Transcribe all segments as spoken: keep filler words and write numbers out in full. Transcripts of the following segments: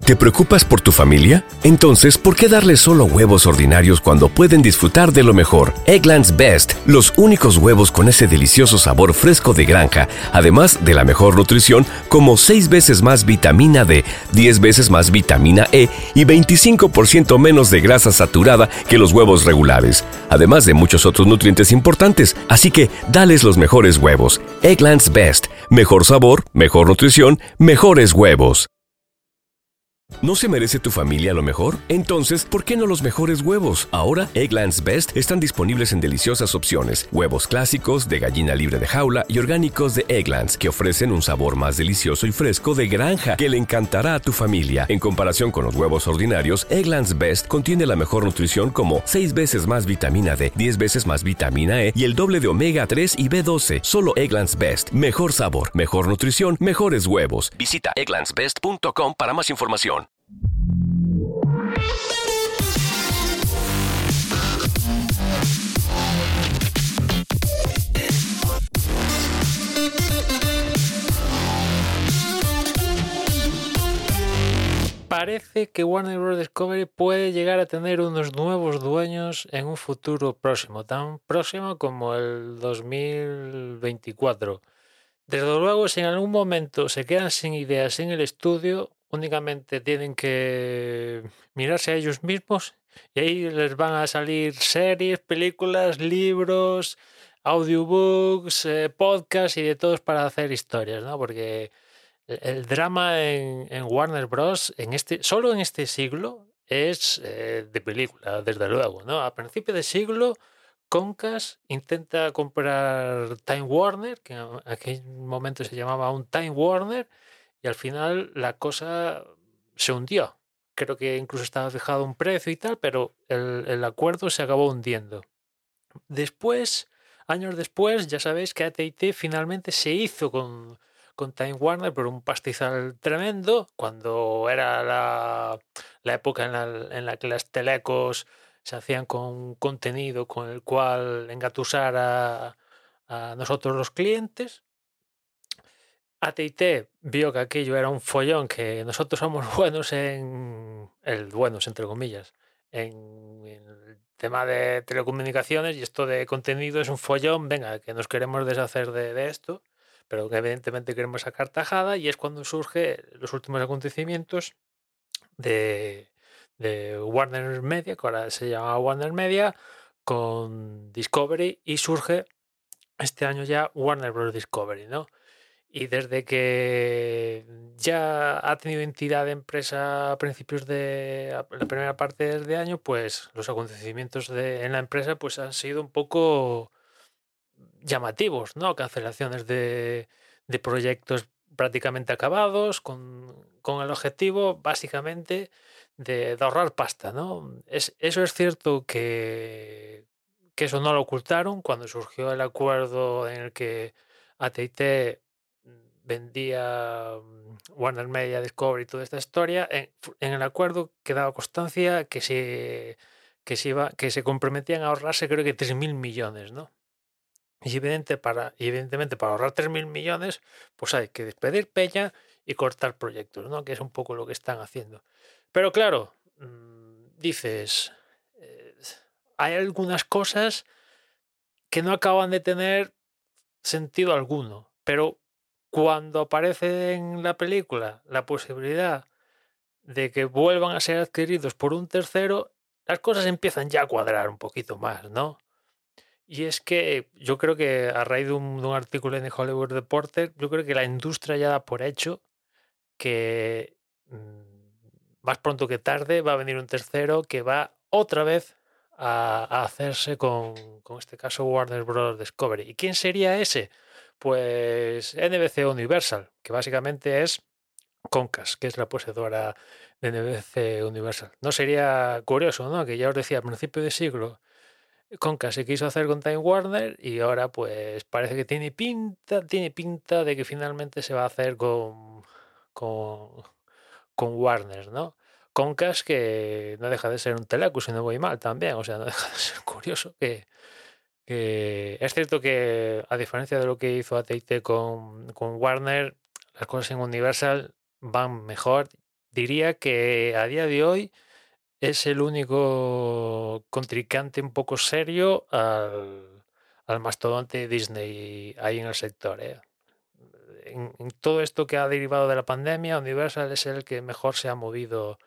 ¿Te preocupas por tu familia? Entonces, ¿por qué darles solo huevos ordinarios cuando pueden disfrutar de lo mejor? Eggland's Best, los únicos huevos con ese delicioso sabor fresco de granja, además de la mejor nutrición, como seis veces más vitamina D, diez veces más vitamina E y veinticinco por ciento menos de grasa saturada que los huevos regulares, además de muchos otros nutrientes importantes. Así que, dales los mejores huevos. Eggland's Best, mejor sabor, mejor nutrición, mejores huevos. ¿No se merece tu familia lo mejor? Entonces, ¿por qué no los mejores huevos? Ahora, Eggland's Best están disponibles en deliciosas opciones. Huevos clásicos, de gallina libre de jaula y orgánicos de Eggland's, que ofrecen un sabor más delicioso y fresco de granja que le encantará a tu familia. En comparación con los huevos ordinarios, Eggland's Best contiene la mejor nutrición como seis veces más vitamina D, diez veces más vitamina E y el doble de omega tres y B doce. Solo Eggland's Best. Mejor sabor, mejor nutrición, mejores huevos. Visita egglands best punto com para más información. Parece que Warner Bros. Discovery puede llegar a tener unos nuevos dueños en un futuro próximo, tan próximo como el dos mil veinticuatro. Desde luego, si en algún momento se quedan sin ideas en el estudio, únicamente tienen que mirarse a ellos mismos y ahí les van a salir series, películas, libros, audiobooks, eh, podcasts y de todos para hacer historias, ¿no? Porque el, el drama en, en Warner Bros. En este, solo en este siglo es eh, de película, desde luego, ¿no? A principio de siglo, Comcast intenta comprar Time Warner, que en aquel momento se llamaba un Time Warner, y al final la cosa se hundió. Creo que incluso estaba fijado un precio y tal, pero el, el acuerdo se acabó hundiendo. Después, años después, ya sabéis que A T and T finalmente se hizo con, con Time Warner por un pastizal tremendo, cuando era la, la época en la, en la que las telecos se hacían con contenido con el cual engatusar a, a nosotros los clientes. A T and T vio que aquello era un follón, que nosotros somos buenos en... el buenos, entre comillas, en, en el tema de telecomunicaciones, y esto de contenido es un follón, venga, que nos queremos deshacer de, de esto, pero que evidentemente queremos sacar tajada, y es cuando surge los últimos acontecimientos de, de Warner Media, que ahora se llama Warner Media, con Discovery, y surge este año ya Warner Bros. Discovery, ¿no? Y desde que ya ha tenido entidad de empresa a principios de la primera parte de año, pues los acontecimientos de, en la empresa pues han sido un poco llamativos, ¿no? Cancelaciones de, de proyectos prácticamente acabados, con, con el objetivo básicamente de, de ahorrar pasta, ¿no? Es, eso es cierto que, que eso no lo ocultaron cuando surgió el acuerdo en el que A T and T vendía Warner Media, Discovery y toda esta historia. En, en el acuerdo quedaba constancia que se, que, se iba, que se comprometían a ahorrarse creo que tres mil millones, ¿no? Y evidente para, evidentemente para ahorrar tres mil millones, pues hay que despedir peña y cortar proyectos, ¿no? Que es un poco lo que están haciendo. Pero claro, mmm, dices, eh, hay algunas cosas que no acaban de tener sentido alguno, pero cuando aparece en la película la posibilidad de que vuelvan a ser adquiridos por un tercero, las cosas empiezan ya a cuadrar un poquito más, ¿no? Y es que yo creo que a raíz de un, de un artículo en The Hollywood Reporter, yo creo que la industria ya da por hecho que mmm, más pronto que tarde va a venir un tercero que va otra vez a, a hacerse con, con este caso Warner Bros. Discovery. ¿Y quién sería ese? Pues N B C Universal, que básicamente es Comcast, que es la poseedora de N B C Universal. ¿No sería curioso, no? Que ya os decía, a principio de siglo Comcast se quiso hacer con Time Warner y ahora pues parece que tiene pinta, tiene pinta de que finalmente se va a hacer con, con, con Warner, ¿no? Comcast que no deja de ser un teleco, si no voy mal también, o sea, no deja de ser curioso que, que es cierto que a diferencia de lo que hizo A T and T con, con Warner, las cosas en Universal van mejor, diría que a día de hoy es el único contrincante un poco serio al, al mastodonte Disney ahí en el sector. ¿eh? En, en todo esto que ha derivado de la pandemia, Universal es el que mejor se ha movido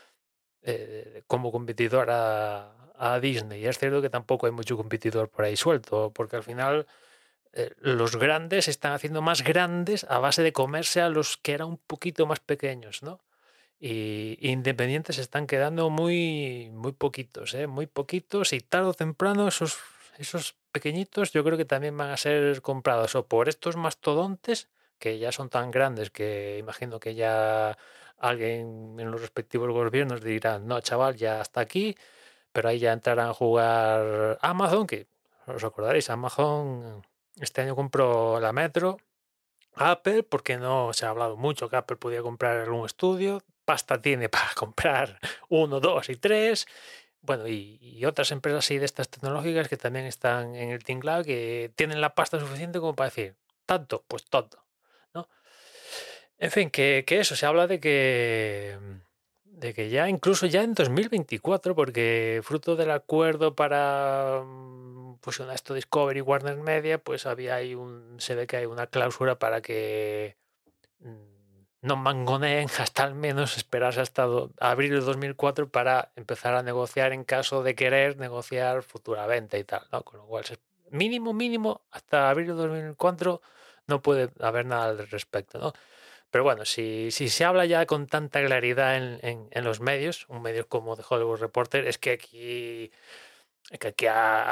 eh, como competidor a, a Disney. Y es cierto que tampoco hay mucho competidor por ahí suelto, porque al final eh, los grandes se están haciendo más grandes a base de comerse a los que eran un poquito más pequeños, ¿no? Y independientes se están quedando muy, muy poquitos, ¿eh? Muy poquitos, y tarde o temprano esos, esos pequeñitos yo creo que también van a ser comprados o por estos mastodontes que ya son tan grandes que imagino que ya alguien en los respectivos gobiernos dirá, no, chaval, ya hasta aquí, pero ahí ya entrarán a jugar Amazon, que os acordaréis, Amazon este año compró la Metro, Apple, porque no se ha hablado mucho que Apple podía comprar un estudio, pasta tiene para comprar uno, dos y tres, bueno, y, y otras empresas así de estas tecnológicas que también están en el tinglado, que tienen la pasta suficiente como para decir, tanto, pues tanto, ¿no? En fin, que, que eso, se habla de que de que ya incluso ya en dos mil veinticuatro, porque fruto del acuerdo para mm, pues una esto Discovery Warner Media, pues había ahí un se ve que hay una cláusula para que mm, no mangoneen hasta al menos esperarse hasta do- abril de dos mil cuatro para empezar a negociar en caso de querer negociar futura venta y tal, ¿no? Con lo cual, se- mínimo, mínimo, hasta abril de dos mil cuatro no puede haber nada al respecto, ¿no? Pero bueno, si, si se habla ya con tanta claridad en, en, en los medios, un medio como The Hollywood Reporter, es que aquí, que aquí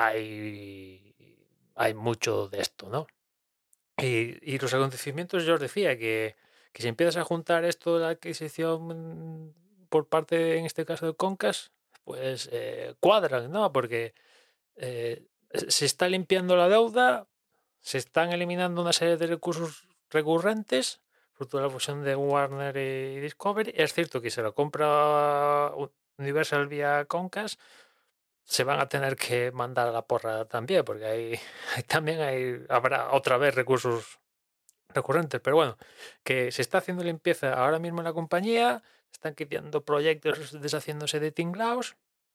hay, hay mucho de esto, ¿no? Y, y los acontecimientos, yo os decía que, que si empiezas a juntar esto de la adquisición por parte, en este caso, de Concas, pues eh, cuadran, ¿no? Porque eh, se está limpiando la deuda, se están eliminando una serie de recursos recurrentes, fruto de la fusión de Warner y Discovery. Es cierto que si lo compra Universal vía Concast, se van a tener que mandar a la porra también, porque hay, hay también hay, habrá otra vez recursos recurrentes. Pero bueno, que se está haciendo limpieza ahora mismo en la compañía, están quitando proyectos, deshaciéndose de tinglaos.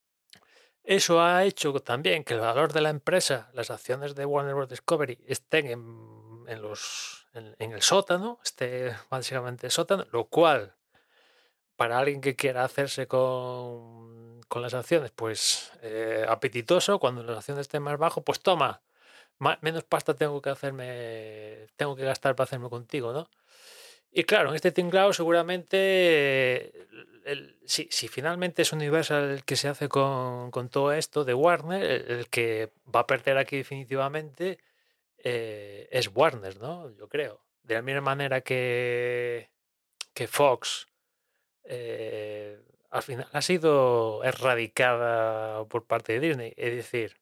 Eso ha hecho también que el valor de la empresa, las acciones de Warner Bros. Discovery, estén en, en los, en, en el sótano, esté básicamente el sótano, lo cual, para alguien que quiera hacerse con, con las acciones, pues eh, apetitoso, cuando las acciones estén más bajo, pues toma, más, menos pasta tengo que hacerme, tengo que gastar para hacerme contigo, ¿no? Y claro, en este tinglao seguramente, el, el, si, si, finalmente es Universal el que se hace con, con todo esto de Warner, el, el, que va a perder aquí definitivamente eh, es Warner, ¿no? Yo creo. De la misma manera que, que Fox eh, al final ha sido erradicada por parte de Disney. Es decir,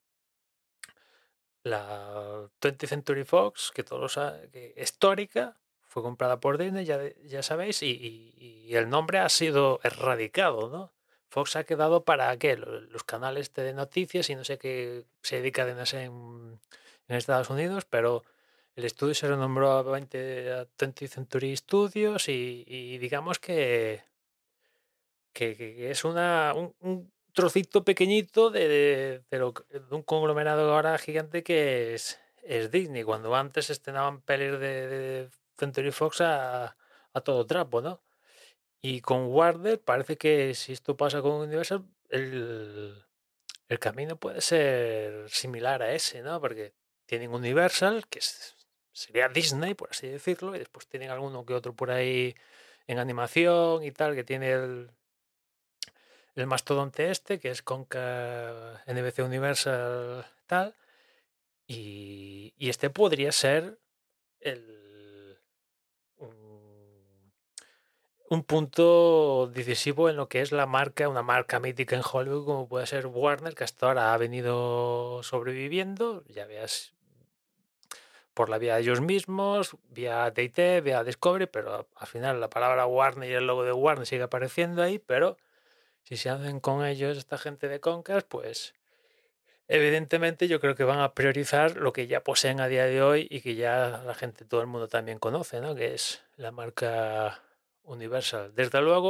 la twentieth Century Fox, que todos saben, que histórica, fue comprada por Disney, ya, ya sabéis, y, y, y, el nombre ha sido erradicado, ¿no? Fox ha quedado para qué? Los, los canales de noticias y no sé qué se dedica a en, en Estados Unidos, pero el estudio se renombró a, veinte, a twentieth Century Studios y, y digamos que, que, que es una, un, un trocito pequeñito de, de, de, lo, de un conglomerado ahora gigante que es, es Disney, cuando antes estrenaban pelis de, de Century Fox a, a todo trapo, ¿no? Y con Warner parece que si esto pasa con Universal, el, el camino puede ser similar a ese, ¿no? Porque tienen Universal, que es, sería Disney, por así decirlo, y después tienen alguno que otro por ahí en animación y tal, que tiene el, el mastodonte este, que es Conca N B C Universal tal, y, y este podría ser el, un, un punto decisivo en lo que es la marca, una marca mítica en Hollywood como puede ser Warner, que hasta ahora ha venido sobreviviendo, ya veas, por la vía de ellos mismos, vía T and T, vía Discovery, pero al final la palabra Warner y el logo de Warner sigue apareciendo ahí, pero si se hacen con ellos esta gente de Concast, pues evidentemente yo creo que van a priorizar lo que ya poseen a día de hoy y que ya la gente, todo el mundo también conoce, ¿no? Que es la marca Universal. Desde luego,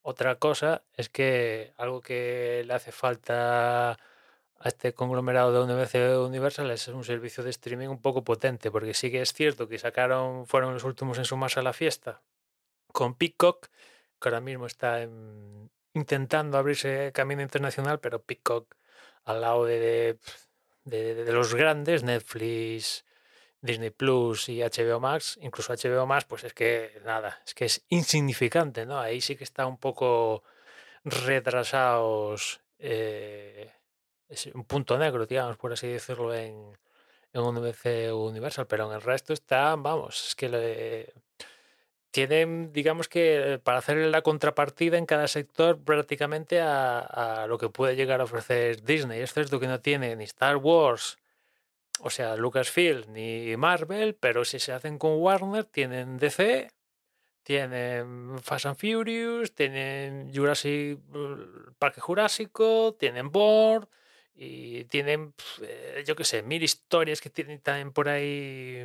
Otra cosa es que algo que le hace falta a este conglomerado de N B C Universal es un servicio de streaming un poco potente, porque sí que es cierto que sacaron, fueron los últimos en sumarse a la fiesta con Peacock, que ahora mismo está en, intentando abrirse camino internacional, pero Peacock al lado de, de, de, de los grandes, Netflix, Disney Plus y H B O Max, incluso H B O Max, pues es que nada, es que es insignificante, ¿no? Ahí sí que está un poco retrasados, eh, es un punto negro, digamos, por así decirlo, en, en un N B C Universal, pero en el resto está, vamos, es que le, tienen, digamos que para hacer la contrapartida en cada sector prácticamente a, a lo que puede llegar a ofrecer Disney. Es cierto que no tiene ni Star Wars, o sea, Lucasfilm ni Marvel, pero si se hacen con Warner, tienen D C, tienen Fast and Furious, tienen Jurassic Parque Jurásico, tienen Bourne y tienen, eh, yo qué sé, mil historias que tienen también por ahí.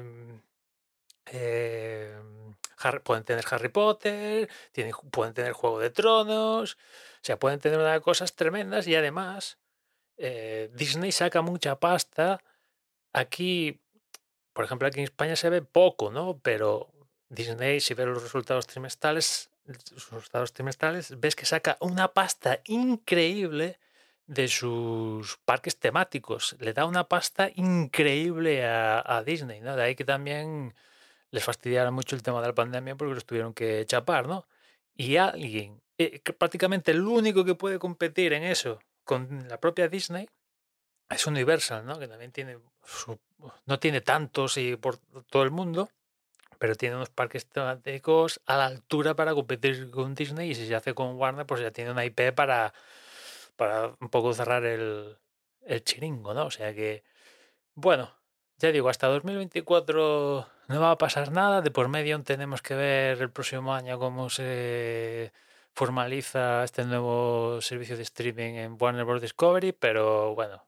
Eh, Harry, pueden tener Harry Potter, tienen, pueden tener Juego de Tronos, o sea, pueden tener una, cosas tremendas y además eh, Disney saca mucha pasta. Aquí, por ejemplo, aquí en España se ve poco, ¿no? Pero Disney, si ves los resultados trimestrales, los resultados trimestrales, ves que saca una pasta increíble de sus parques temáticos. Le da una pasta increíble a, a Disney, ¿no? De ahí que también les fastidiara mucho el tema de la pandemia porque los tuvieron que chapar, ¿no? Y alguien, eh, que prácticamente el único que puede competir en eso con la propia Disney es Universal, ¿no? Que también tiene su, no tiene tantos y por todo el mundo, pero tiene unos parques temáticos a la altura para competir con Disney, y si se hace con Warner, pues ya tiene una I P para, para un poco cerrar el, el chiringo, ¿no? O sea que, bueno, ya digo, hasta dos mil veinticuatro no va a pasar nada. De por medio tenemos que ver el próximo año cómo se formaliza este nuevo servicio de streaming en Warner Bros. Discovery, pero bueno,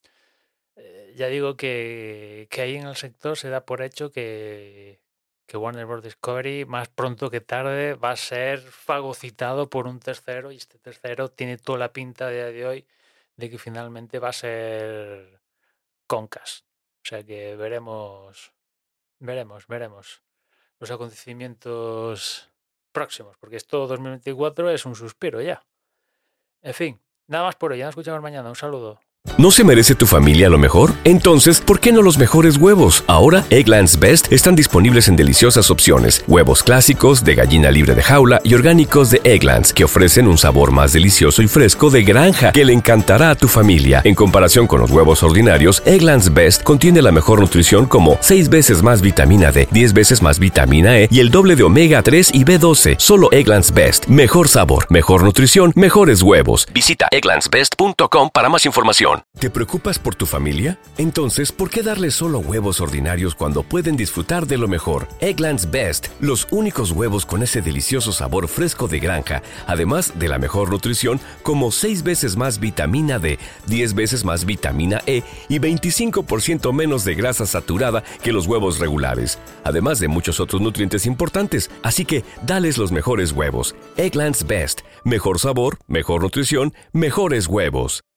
eh, ya digo que, que ahí en el sector se da por hecho que, que Warner Bros. Discovery más pronto que tarde va a ser fagocitado por un tercero, y este tercero tiene toda la pinta a día de hoy de que finalmente va a ser Comcast. O sea que veremos, veremos, veremos los acontecimientos próximos, porque esto dos mil veinticuatro es un suspiro ya. En fin, nada más por hoy, ya nos escuchamos mañana, un saludo. ¿No se merece tu familia lo mejor? Entonces, ¿por qué no los mejores huevos? Ahora, Eggland's Best están disponibles en deliciosas opciones. Huevos clásicos, de gallina libre de jaula y orgánicos de Eggland's, que ofrecen un sabor más delicioso y fresco de granja que le encantará a tu familia. En comparación con los huevos ordinarios, Eggland's Best contiene la mejor nutrición, como seis veces más vitamina D, diez veces más vitamina E y el doble de omega tres y B doce. Solo Eggland's Best. Mejor sabor, mejor nutrición, mejores huevos. Visita egglands best punto com para más información. ¿Te preocupas por tu familia? Entonces, ¿por qué darles solo huevos ordinarios cuando pueden disfrutar de lo mejor? Eggland's Best, los únicos huevos con ese delicioso sabor fresco de granja, además de la mejor nutrición, como seis veces más vitamina D, diez veces más vitamina E y veinticinco por ciento menos de grasa saturada que los huevos regulares, además de muchos otros nutrientes importantes. Así que, dales los mejores huevos. Eggland's Best, mejor sabor, mejor nutrición, mejores huevos.